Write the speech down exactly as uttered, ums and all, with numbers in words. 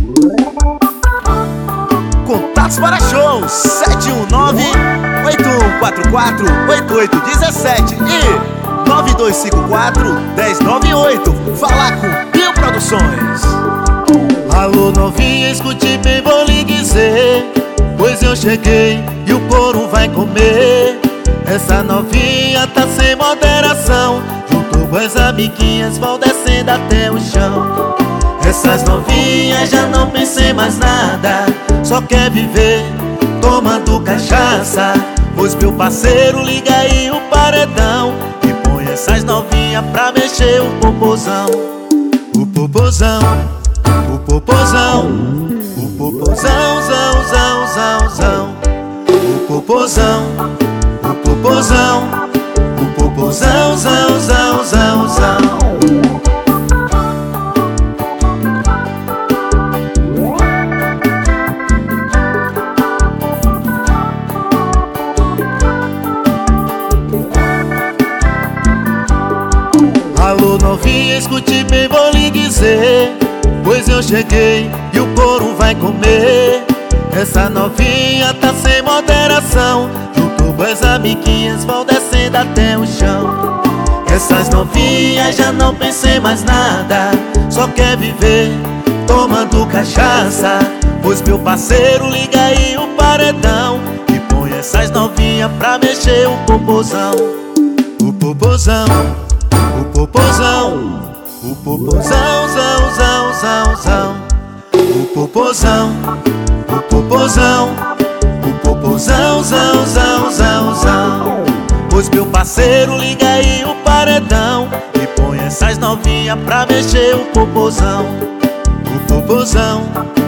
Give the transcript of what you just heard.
Contatos para shows sete um nove, oito um quatro quatro, oito oito um sete e nove dois cinco quatro, um zero nove oito. Falar com Bill Produções. Alô novinha, escute bem, vou lhe dizer, pois eu cheguei e o couro vai comer. Essa novinha tá sem moderação, juntou com as amiguinhas, vão descendo até o chão. Essas novinhas já não pensem mais nada, só quer viver tomando cachaça. Pois meu parceiro, liga aí o paredão e põe essas novinhas pra mexer o popozão. O popozão, o popozão, o popozão, zão, zão, zão, zão. O popozão, o popozão, o popozão, zão, zão, zão, zão. Alô novinha, escute bem, vou lhe dizer, pois eu cheguei e o couro vai comer. Essa novinha tá sem moderação, juntou com as amiguinhas, vão descendo até o chão. Essas novinhas já não pensem mais nada, só quer viver tomando cachaça. Pois meu parceiro, liga aí o paredão e põe essas novinhas pra mexer o popozão. O popozão, o popozão, o popozão, zão, zão, zão, zão. O popozão, o popozão, o popozão, zão, zão, zão, zão. Pois meu parceiro, liga aí o paredão e põe essas novinhas pra mexer o popozão. O popozão,